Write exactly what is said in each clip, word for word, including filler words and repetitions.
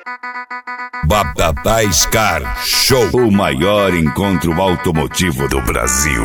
Batata Scar Show, o maior encontro automotivo do Brasil.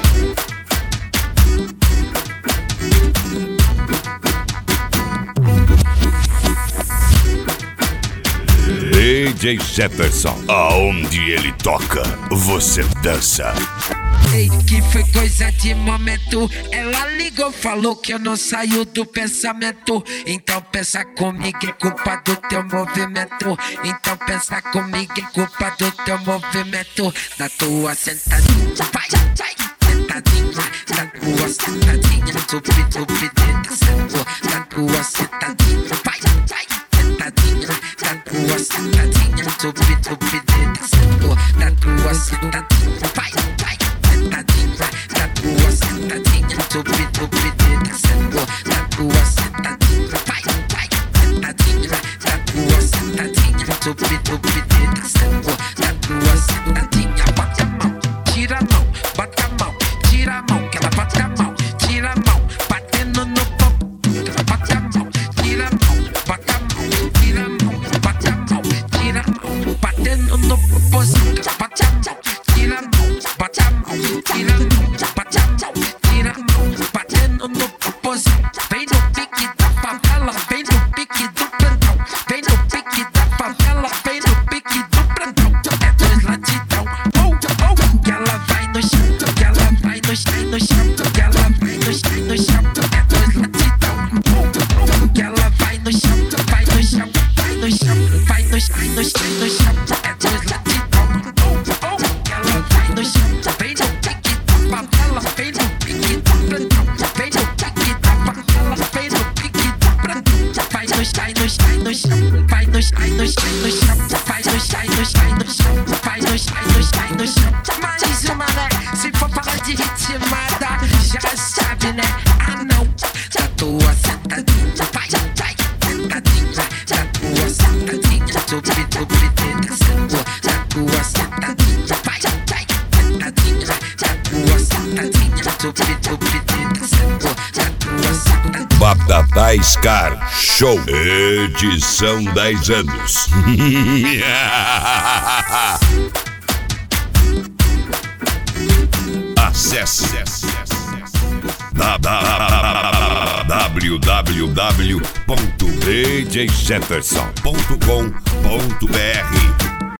D J Jefferson, aonde ele toca, você dança. Ei, que foi coisa de momento. Ela ligou, falou que eu não saio do pensamento. Então pensa comigo, é culpa do teu movimento. Então pensa comigo, é culpa do teu movimento. Na tua sentadinha, vai, vai, sentadinha. Na tua sentadinha, subi, subi, descendo. Na tua sentadinha, vai, vai, sentadinha. Na tua sentadinha, subi, subi, descendo. Na tua sentadinha, vai, vai. Sentadinha, na tua sentadinha, subi, subi, descendo. Na tua sentadinha, vai, vai. Sentadinha, na tua sentadinha, subi, subi, descendo. Na tua sentadinha, bate a mão, tira a mão, bate a mão, tira a mão, que ela bate a mão, tira a mão, batendo no popo, que ela bate a mão, tira a mão, bate a mão, tira a mão, bate a mão, tira a mão, batendo no popozinho, que ela bate a mão, tira a mão, bate a mão. Tira a mão, bate a mão, tira a mão, batendo no popozinho. Vem no pique da favela, vem no pique do plantão. Vem no pique da favela, vem no pique do plantão. É dois latidão, oh, oh, que ela vai no chão, que ela vai no chão, no chão, que ela vai no chão, no chão. É dois latidão, oh, oh, que ela vai no chão, vai no chão, vai no chão, vai no chão, no chão, no chão. É dois latidão, oh, oh, que ela vai no chão, vem no favela, vem no pique do plantão. Vem no pique da favela, vem no pique do plantão. Vai no chai, no chai, no chão. Vai no chai, no chai, no chão. Vai no chai, no chai, no chão. Vai no chai, no chai, no chão. Mais uma, né? Se for falar de ritmada, já sabe, né? Ah, não. Na tua sentadinha, vai, vai. Sentadinha, na tua sentadinha. Subi, subi, descendo. Na tua sentadinha, vai, vai. Sentadinha, na tua sentadinha, subi, subi, descendo. Na tua sentadinha. Batata Scar Show, edição dez anos. Acesse w w w ponto d j jefferson ponto com ponto b r.